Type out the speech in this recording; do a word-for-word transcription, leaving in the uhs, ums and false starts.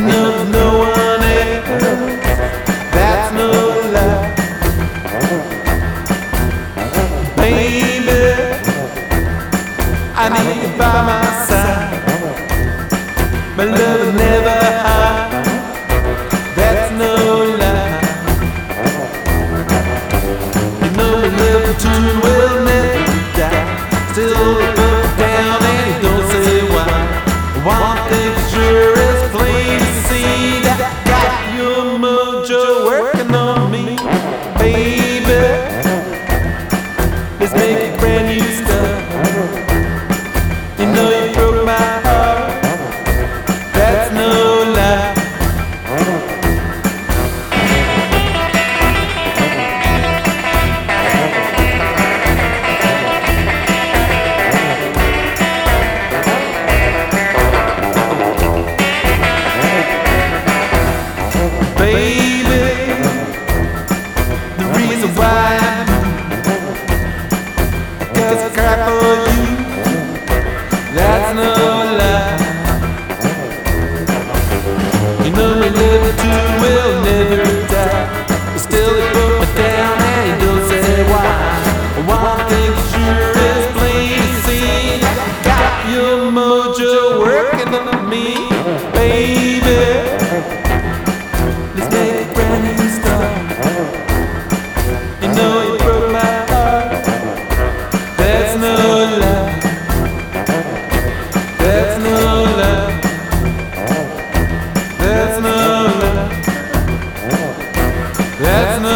know there's no one else. That's no lie. Baby, I need you by my side. My love will never hide. That's no lie. You know we live two will never die. Still look down and you don't say why. One thing sure is plain to see, that got your mojo working on me, baby. Let's make it brand new stuff. You know you broke my heart. That's no lie. Baby, the reason why I got a cry for you, that's no lie. You know we live two will never die, but still they put me down and you don't say why. One thing sure is plain to see, got your mojo working on me, baby. Let's make it brand new stuff. You know you broke my heart. That's no lie. That's no lie. That's no lie. That's no